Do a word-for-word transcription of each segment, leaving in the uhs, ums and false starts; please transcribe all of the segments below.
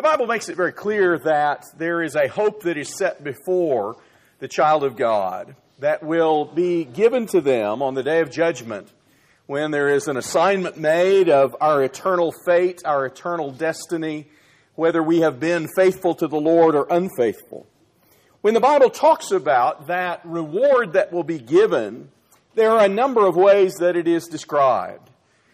The Bible makes it very clear that there is a hope that is set before the child of God that will be given to them on the day of judgment, when there is an assignment made of our eternal fate, our eternal destiny, whether we have been faithful to the Lord or unfaithful. When the Bible talks about that reward that will be given, there are a number of ways that it is described.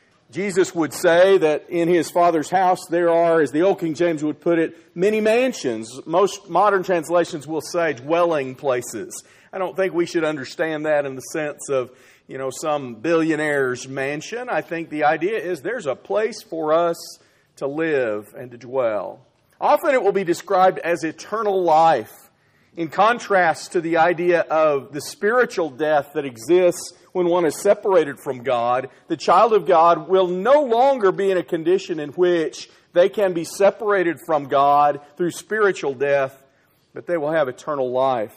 Jesus would say that in His Father's house there are, as the Old King James would put it, many mansions. Most modern translations will say dwelling places. I don't think we should understand that in the sense of, you know, some billionaire's mansion. I think the idea is there's a place for us to live and to dwell. Often it will be described as eternal life, in contrast to the idea of the spiritual death that exists when one is separated from God. The child of God will no longer be in a condition in which they can be separated from God through spiritual death, but they will have eternal life.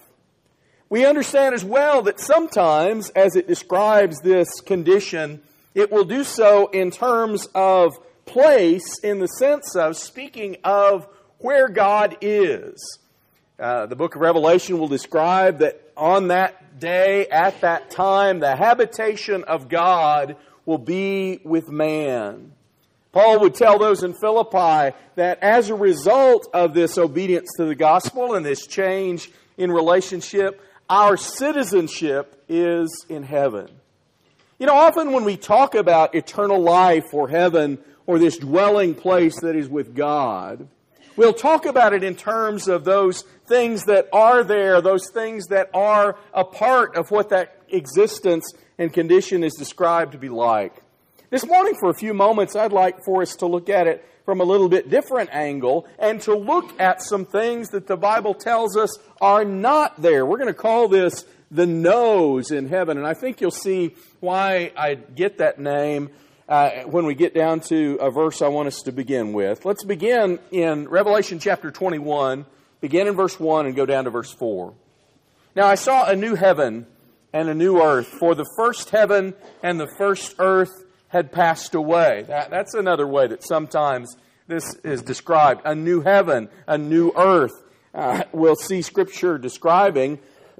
We understand as well that sometimes, as it describes this condition, it will do so in terms of place, in the sense of speaking of where God is. Uh, the book of Revelation will describe that on that day, at that time, the habitation of God will be with man. Paul would tell those in Philippi that as a result of this obedience to the gospel and this change in relationship, our citizenship is in heaven. You know, often when we talk about eternal life or heaven or this dwelling place that is with God, we'll talk about it in terms of those things that are there, those things that are a part of what that existence and condition is described to be like. This morning, for a few moments, I'd like for us to look at it from a little bit different angle and to look at some things that the Bible tells us are not there. We're going to call this the no's in heaven, and I think you'll see why I get that name Uh, when we get down to a verse I want us to begin with. Let's begin in Revelation chapter twenty-one, begin in verse one and go down to verse four. Now I saw a new heaven and a new earth, for the first heaven and the first earth had passed away. That, that's another way that sometimes this is described. A new heaven, a new earth. Uh, we'll see Scripture describing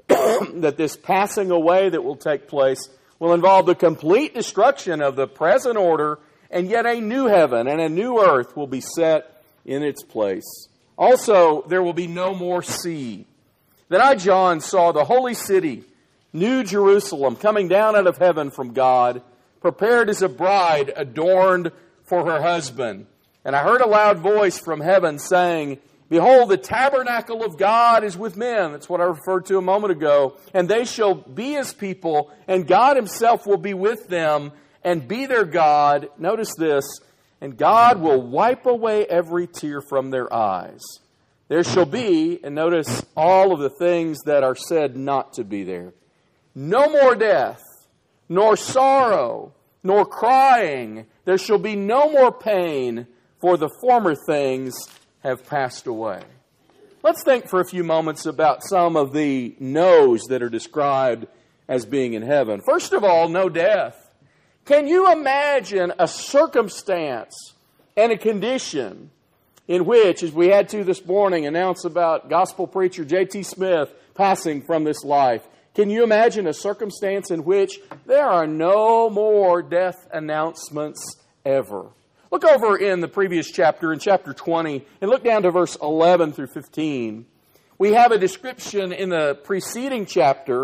that this passing away that will take place will involve the complete destruction of the present order, and yet a new heaven and a new earth will be set in its place. Also, there will be no more sea. Then I, John, saw the holy city, New Jerusalem, coming down out of heaven from God, prepared as a bride adorned for her husband. And I heard a loud voice from heaven saying, Behold, the tabernacle of God is with men. That's what I referred to a moment ago. And they shall be His people, and God Himself will be with them and be their God. Notice this, and God will wipe away every tear from their eyes. There shall be, and notice all of the things that are said not to be there. No more death, nor sorrow, nor crying. There shall be no more pain, for the former things have passed away. Let's think for a few moments about some of the no's that are described as being in heaven. First of all, no death. Can you imagine a circumstance and a condition in which, as we had to this morning announce about gospel preacher J T Smith passing from this life, can you imagine a circumstance in which there are no more death announcements ever? Look over in the previous chapter, in chapter twenty, and look down to verse eleven through fifteen. We have a description in the preceding chapter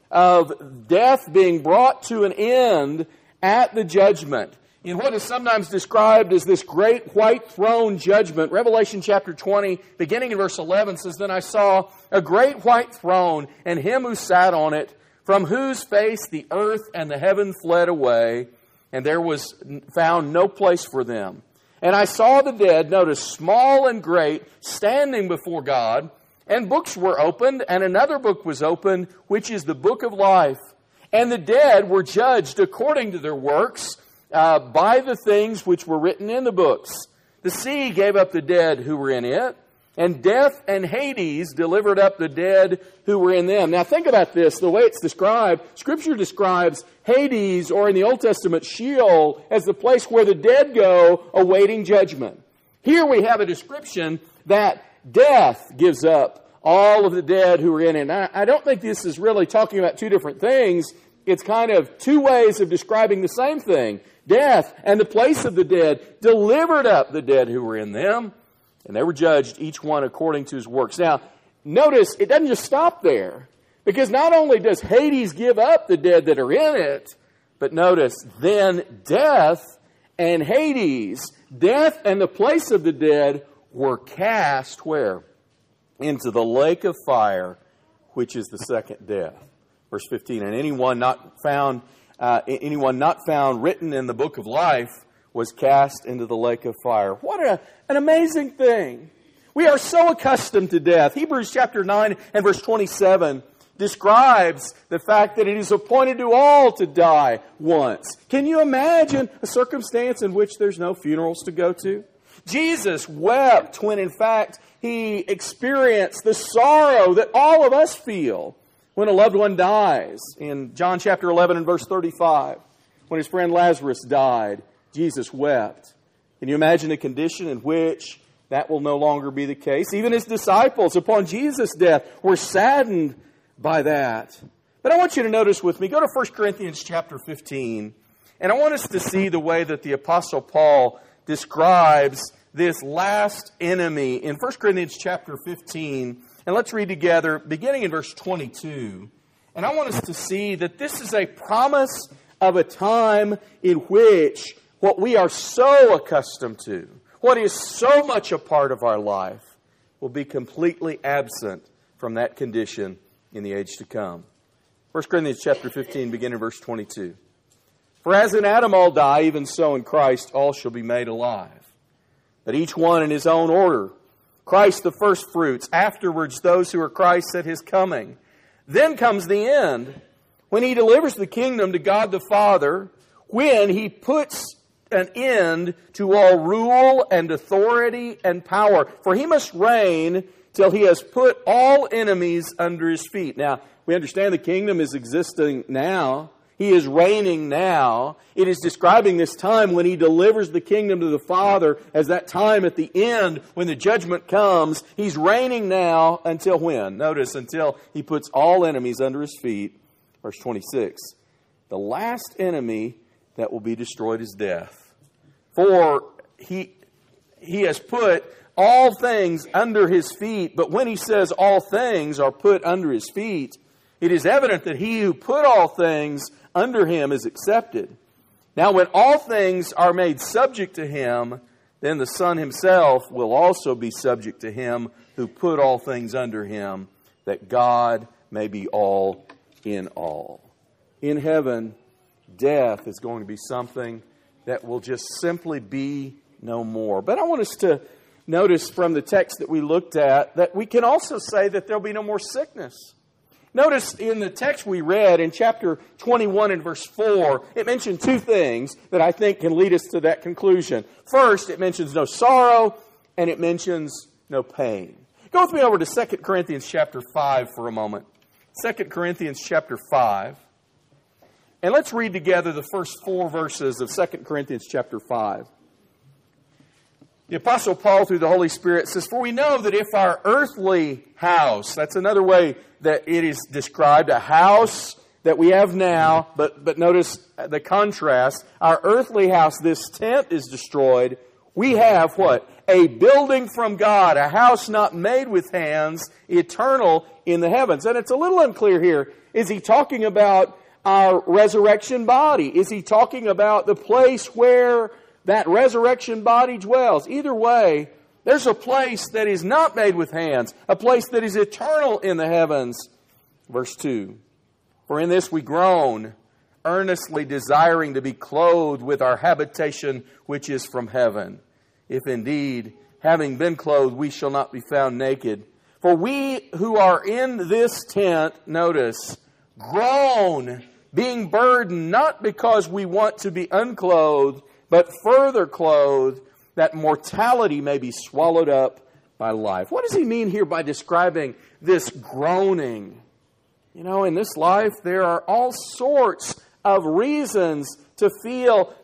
of death being brought to an end at the judgment. In what is sometimes described as this great white throne judgment, Revelation chapter twenty, beginning in verse eleven, says, Then I saw a great white throne, and Him who sat on it, from whose face the earth and the heaven fled away, and there was found no place for them. And I saw the dead, notice, small and great, standing before God, and books were opened, and another book was opened, which is the book of life. And the dead were judged according to their works uh, by the things which were written in the books. The sea gave up the dead who were in it, and death and Hades delivered up the dead who were in them. Now think about this, the way it's described. Scripture describes Hades, or in the Old Testament, Sheol, as the place where the dead go awaiting judgment. Here we have a description that death gives up all of the dead who are in it. And I, I don't think this is really talking about two different things. It's kind of two ways of describing the same thing. Death and the place of the dead delivered up the dead who were in them, and they were judged, each one according to his works. Now, notice it doesn't just stop there, because not only does Hades give up the dead that are in it, but notice, then death and Hades, death and the place of the dead, were cast where? Into the lake of fire, which is the second death. Verse fifteen, and anyone not found, uh, anyone not found written in the book of life was cast into the lake of fire. What a, an amazing thing. We are so accustomed to death. Hebrews chapter nine and verse twenty-seven describes the fact that it is appointed to all to die once. Can you imagine a circumstance in which there's no funerals to go to? Jesus wept when in fact he experienced the sorrow that all of us feel when a loved one dies. In John chapter eleven and verse thirty-five, when his friend Lazarus died, Jesus wept. Can you imagine a condition in which that will no longer be the case? Even his disciples, upon Jesus' death, were saddened by that. But I want you to notice with me, go to First Corinthians chapter fifteen, and I want us to see the way that the Apostle Paul describes this last enemy in First Corinthians chapter fifteen. And let's read together, beginning in verse twenty-two. And I want us to see that this is a promise of a time in which what we are so accustomed to, what is so much a part of our life, will be completely absent from that condition in the age to come. First Corinthians chapter fifteen, beginning in verse twenty-two. For as in Adam all die, even so in Christ all shall be made alive. But each one in his own order. Christ the first fruits, afterwards those who are Christ's at his coming. Then comes the end, when he delivers the kingdom to God the Father, when he puts an end to all rule and authority and power. For he must reign till he has put all enemies under his feet. Now, we understand the kingdom is existing now. He is reigning now. It is describing this time when he delivers the kingdom to the Father as that time at the end when the judgment comes. He's reigning now until when? Notice, until he puts all enemies under his feet. Verse twenty-six. The last enemy that will be destroyed is death. For he, he has put all things under his feet. But when he says all things are put under his feet, it is evident that he who put all things under him is accepted. Now when all things are made subject to him, then the Son himself will also be subject to him who put all things under him, that God may be all in all. In heaven, death is going to be something that will just simply be no more. But I want us to notice from the text that we looked at that we can also say that there'll be no more sickness. Notice in the text we read in chapter twenty-one and verse four, it mentioned two things that I think can lead us to that conclusion. First, it mentions no sorrow, and it mentions no pain. Go with me over to Second Corinthians chapter five for a moment. Second Corinthians chapter five. And let's read together the first four verses of Second Corinthians chapter five. The Apostle Paul, through the Holy Spirit, says, for we know that if our earthly house, that's another way that it is described, a house that we have now, but, but notice the contrast, our earthly house, this tent is destroyed, we have what? A building from God, a house not made with hands, eternal in the heavens. And it's a little unclear here. Is he talking about our resurrection body? Is he talking about the place where that resurrection body dwells? Either way, there's a place that is not made with hands, a place that is eternal in the heavens. Verse two, for in this we groan, earnestly desiring to be clothed with our habitation which is from heaven. If indeed, having been clothed, we shall not be found naked. For we who are in this tent, notice, groan, being burdened, not because we want to be unclothed, but further clothed, that mortality may be swallowed up by life. What does he mean here by describing this groaning? You know, in this life, there are all sorts of reasons to feel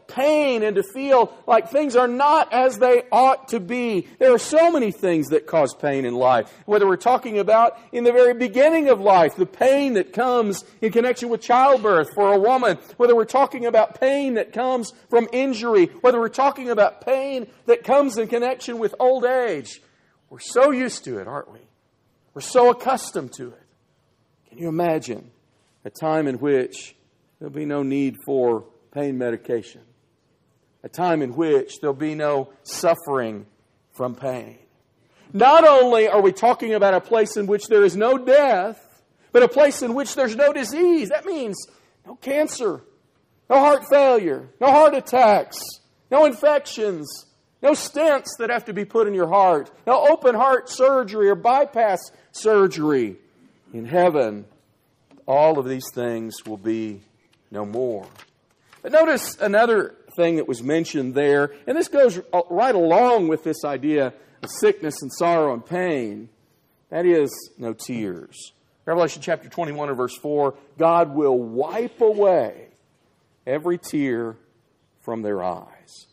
pain and to feel like things are not as they ought to be. There are so many things that cause pain in life. Whether we're talking about in the very beginning of life, the pain that comes in connection with childbirth for a woman, whether we're talking about pain that comes from injury, whether we're talking about pain that comes in connection with old age. We're so used to it, aren't we? We're so accustomed to it. Can you imagine a time in which there'll be no need for pain medication? A time in which there'll be no suffering from pain. Not only are we talking about a place in which there is no death, but a place in which there's no disease. That means no cancer, no heart failure, no heart attacks, no infections, no stents that have to be put in your heart, no open heart surgery or bypass surgery. In heaven, all of these things will be no more. But notice another thing that was mentioned there, and this goes right along with this idea of sickness and sorrow and pain. That is, no tears. Revelation chapter twenty-one and verse four, God will wipe away every tear from their eyes.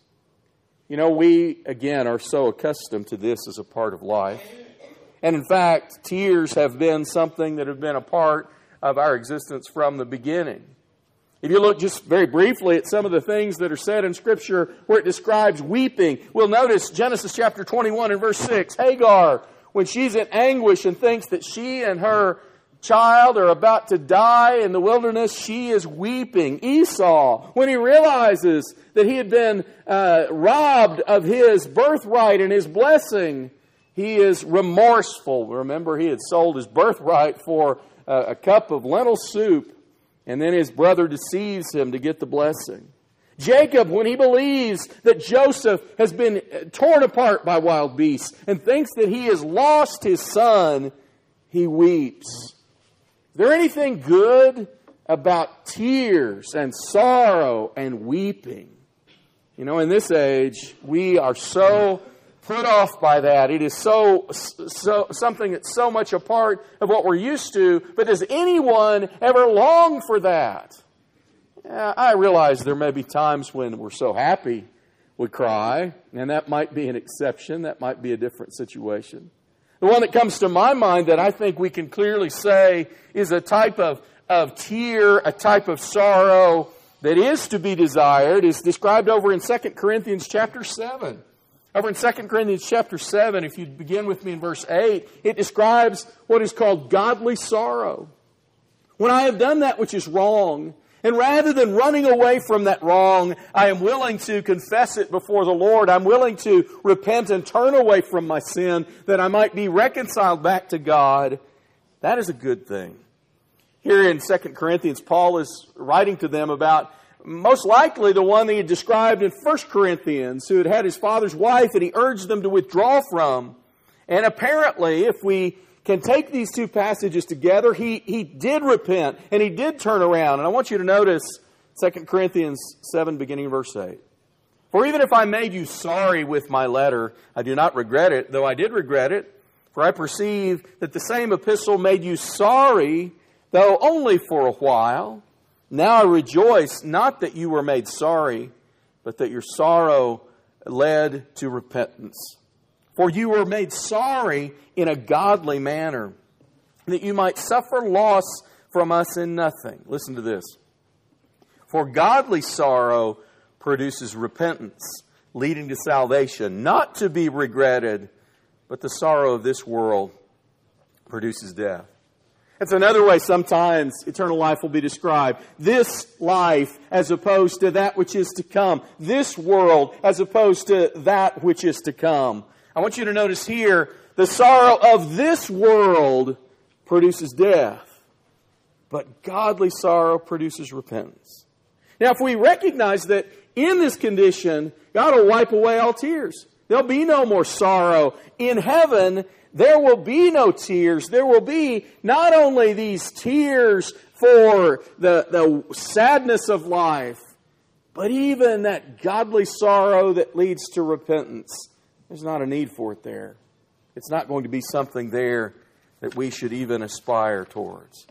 You know, we, again, are so accustomed to this as a part of life. And in fact, tears have been something that have been a part of our existence from the beginning. If you look just very briefly at some of the things that are said in Scripture where it describes weeping, we'll notice Genesis chapter twenty-one and verse six, Hagar, when she's in anguish and thinks that she and her child are about to die in the wilderness, she is weeping. Esau, when he realizes that he had been uh, robbed of his birthright and his blessing, he is remorseful. Remember, he had sold his birthright for uh, a cup of lentil soup, and then his brother deceives him to get the blessing. Jacob, when he believes that Joseph has been torn apart by wild beasts and thinks that he has lost his son, he weeps. Is there anything good about tears and sorrow and weeping? You know, in this age, we are so put off by that. It is so, so something that's so much a part of what we're used to. But does anyone ever long for that? Yeah, I realize there may be times when we're so happy we cry, and that might be an exception. That might be a different situation. The one that comes to my mind that I think we can clearly say is a type of, of tear, a type of sorrow that is to be desired is described over in Second Corinthians chapter seven. Over in Second Corinthians chapter seven, if you begin with me in verse eight, it describes what is called godly sorrow. When I have done that which is wrong, and rather than running away from that wrong, I am willing to confess it before the Lord. I'm willing to repent and turn away from my sin that I might be reconciled back to God. That is a good thing. Here in Second Corinthians, Paul is writing to them about most likely the one that he described in First Corinthians, who had had his father's wife that he urged them to withdraw from. And apparently, if we can take these two passages together, he, he did repent and he did turn around. And I want you to notice Second Corinthians seven, beginning in verse eight. For even if I made you sorry with my letter, I do not regret it, though I did regret it. For I perceive that the same epistle made you sorry, though only for a while. Now I rejoice, not that you were made sorry, but that your sorrow led to repentance. For you were made sorry in a godly manner, that you might suffer loss from us in nothing. Listen to this. For godly sorrow produces repentance, leading to salvation, not to be regretted, but the sorrow of this world produces death. It's another way sometimes eternal life will be described. This life as opposed to that which is to come. This world as opposed to that which is to come. I want you to notice here, the sorrow of this world produces death, but godly sorrow produces repentance. Now, if we recognize that in this condition, God will wipe away all tears. There'll be no more sorrow. In heaven, there will be no tears. There will be not only these tears for the, the sadness of life, but even that godly sorrow that leads to repentance. There's not a need for it there. It's not going to be something there that we should even aspire towards.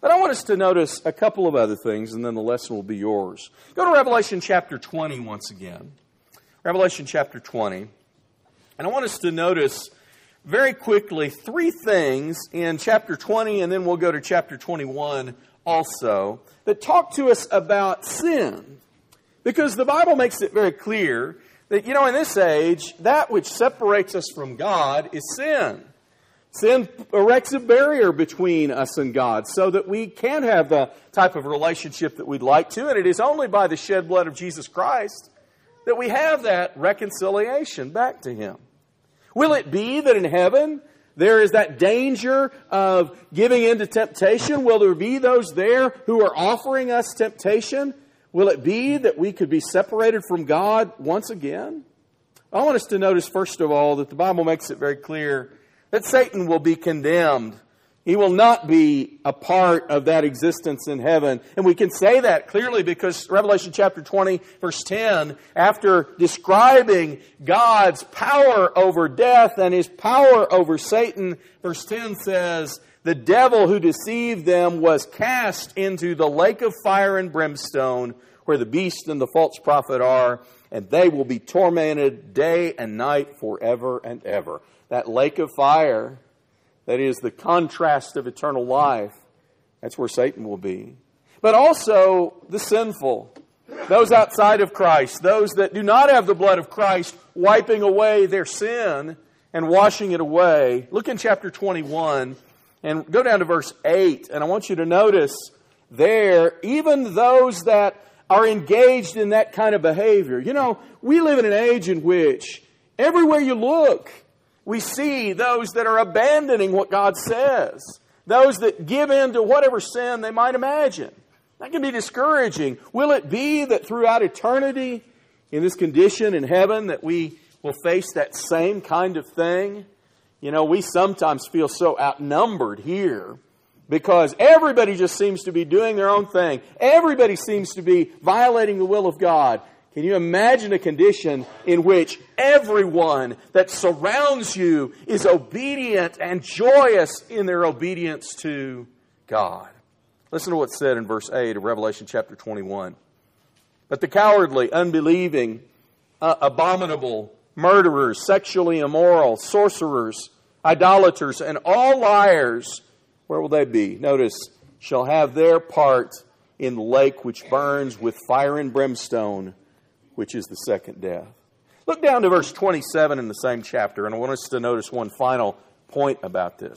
But I want us to notice a couple of other things, and then the lesson will be yours. Go to Revelation chapter twenty once again. Revelation chapter twenty. And I want us to notice very quickly three things in chapter twenty, and then we'll go to chapter twenty-one also, that talk to us about sin. Because the Bible makes it very clear that, you know, in this age, that which separates us from God is sin. Sin erects a barrier between us and God so that we can't have the type of relationship that we'd like to. And it is only by the shed blood of Jesus Christ that we have that reconciliation back to Him. Will it be that in heaven there is that danger of giving in to temptation? Will there be those there who are offering us temptation? Will it be that we could be separated from God once again? I want us to notice, first of all, that the Bible makes it very clear that Satan will be condemned. He will not be a part of that existence in heaven. And we can say that clearly because Revelation chapter twenty, verse ten, after describing God's power over death and His power over Satan, verse ten says, the devil who deceived them was cast into the lake of fire and brimstone, where the beast and the false prophet are, and they will be tormented day and night forever and ever. That lake of fire, that is the contrast of eternal life, that's where Satan will be. But also the sinful, those outside of Christ, those that do not have the blood of Christ wiping away their sin and washing it away. Look in chapter twenty-one and go down to verse eight. And I want you to notice there, even those that are engaged in that kind of behavior. You know, we live in an age in which everywhere you look, we see those that are abandoning what God says. Those that give in to whatever sin they might imagine. That can be discouraging. Will it be that throughout eternity, in this condition in heaven, that we will face that same kind of thing? You know, we sometimes feel so outnumbered here because everybody just seems to be doing their own thing. Everybody seems to be violating the will of God. Can you imagine a condition in which everyone that surrounds you is obedient and joyous in their obedience to God? Listen to what's said in verse eight of Revelation chapter twenty-one. But the cowardly, unbelieving, uh, abominable, murderers, sexually immoral, sorcerers, idolaters, and all liars, where will they be? Notice, shall have their part in the lake which burns with fire and brimstone, which is the second death. Look down to verse twenty-seven in the same chapter, and I want us to notice one final point about this.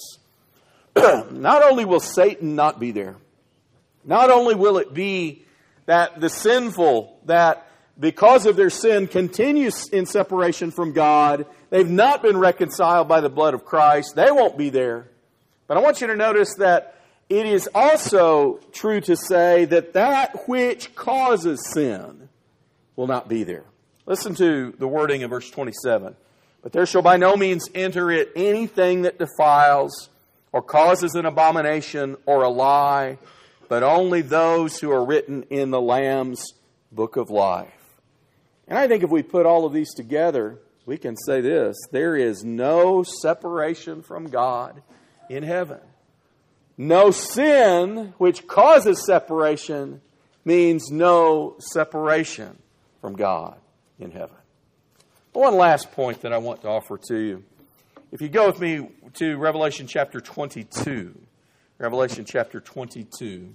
Not only will Satan not be there, not only will it be that the sinful, that because of their sin continues in separation from God, they've not been reconciled by the blood of Christ, they won't be there. But I want you to notice that it is also true to say that that which causes sin will not be there. Listen to the wording in verse twenty-seven. But there shall by no means enter it anything that defiles or causes an abomination or a lie, but only those who are written in the Lamb's book of life. And I think if we put all of these together, we can say this: there is no separation from God in heaven. No sin which causes separation means no separation from God in heaven. One last point that I want to offer to you. If you go with me to Revelation chapter twenty-two, Revelation chapter twenty-two,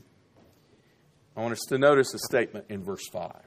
I want us to notice a statement in verse five.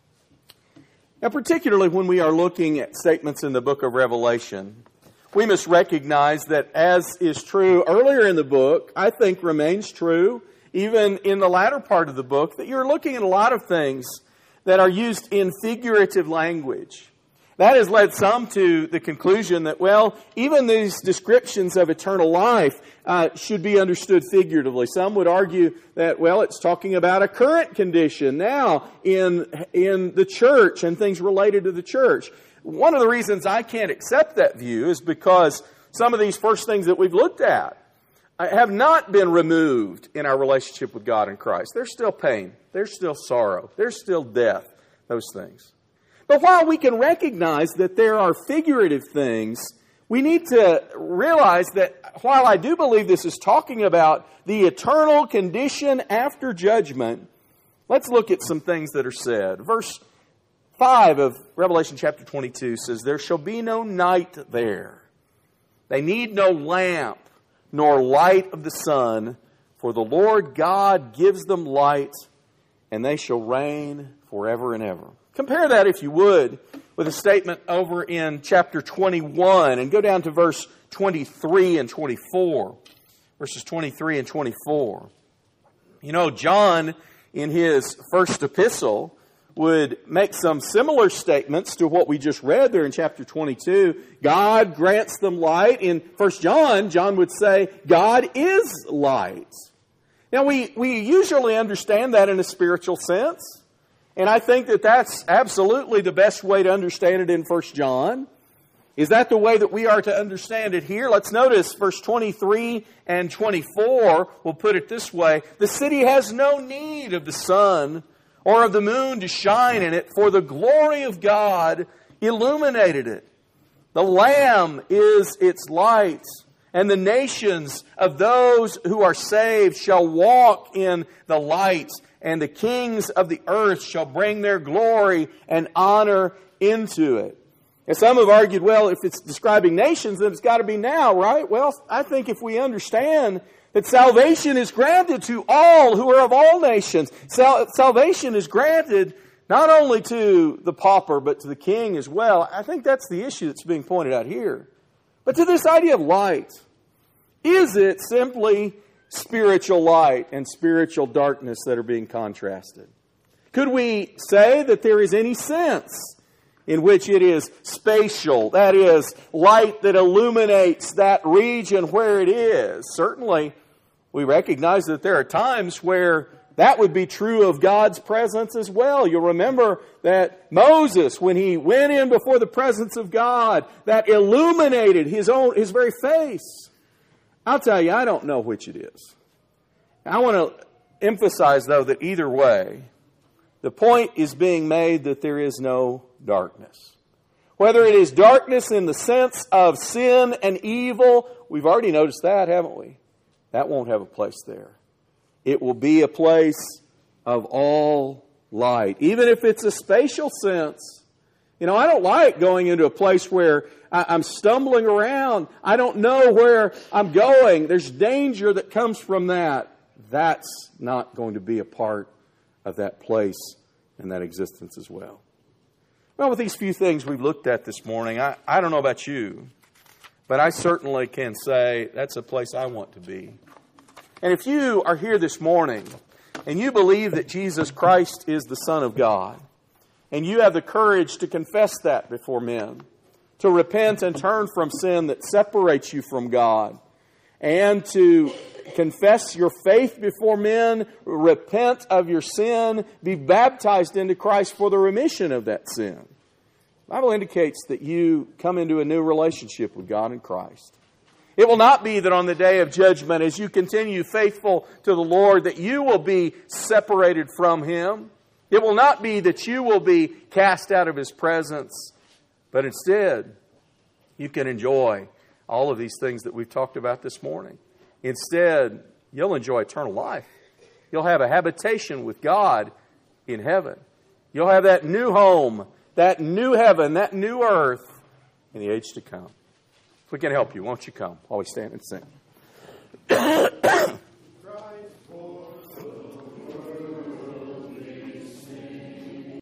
Now, particularly when we are looking at statements in the book of Revelation, we must recognize that, as is true earlier in the book, I think remains true even in the latter part of the book, that you're looking at a lot of things that are used in figurative language. That has led some to the conclusion that, well, even these descriptions of eternal life uh, should be understood figuratively. Some would argue that, well, it's talking about a current condition now in, in the church and things related to the church. One of the reasons I can't accept that view is because some of these first things that we've looked at have not been removed in our relationship with God in Christ. There's still pain. There's still sorrow. There's still death. Those things. But while we can recognize that there are figurative things we need to realize that while I do believe this is talking about the eternal condition after judgment, let's look at some things that are said. Verse five of Revelation chapter twenty-two says, "There shall be no night there. They need no lamp, nor light of the sun, for the Lord God gives them light, and they shall reign forever and ever." Compare that, if you would, with a statement over in chapter twenty-one, and go down to verse twenty-three and twenty-four. Verses twenty-three and twenty-four. You know, John, in his first epistle, would make some similar statements to what we just read there in chapter twenty-two. God grants them light. In First John, John would say, God is light. Now, we, we usually understand that in a spiritual sense. And I think that that's absolutely the best way to understand it in First John. Is that the way that we are to understand it here? Let's notice verse twenty-three and twenty-four. We'll put it this way. The city has no need of the sun or of the moon to shine in it, for the glory of God illuminated it. The Lamb is its light, and the nations of those who are saved shall walk in the light, and the kings of the earth shall bring their glory and honor into it. And some have argued, well, if it's describing nations, then it's got to be now, right? Well, I think if we understand that salvation is granted to all who are of all nations, Sal- salvation is granted not only to the pauper, but to the king as well. I think that's the issue that's being pointed out here. But to this idea of light, is it simply spiritual light and spiritual darkness that are being contrasted? Could we say that there is any sense in which it is spatial, that is, light that illuminates that region where it is? Certainly, we recognize that there are times where that would be true of God's presence as well. You'll remember that Moses, when he went in before the presence of God, that illuminated his own, his very face. I'll tell you, I don't know which it is. I want to emphasize, though, that either way, the point is being made that there is no darkness. Whether it is darkness in the sense of sin and evil, we've already noticed that, haven't we? That won't have a place there. It will be a place of all light, even if it's a spatial sense. You know, I don't like going into a place where I'm stumbling around. I don't know where I'm going. There's danger that comes from that. That's not going to be a part of that place and that existence as well. Well, with these few things we've looked at this morning, I, I don't know about you, but I certainly can say that's a place I want to be. And if you are here this morning and you believe that Jesus Christ is the Son of God, and you have the courage to confess that before men, to repent and turn from sin that separates you from God, and to confess your faith before men, repent of your sin, be baptized into Christ for the remission of that sin. The Bible indicates that you come into a new relationship with God in Christ. It will not be that on the day of judgment, as you continue faithful to the Lord, that you will be separated from Him. It will not be that you will be cast out of His presence, but instead, you can enjoy all of these things that we've talked about this morning. Instead, you'll enjoy eternal life. You'll have a habitation with God in heaven. You'll have that new home, that new heaven, that new earth in the age to come. If we can help you, won't you come while we stand and sing?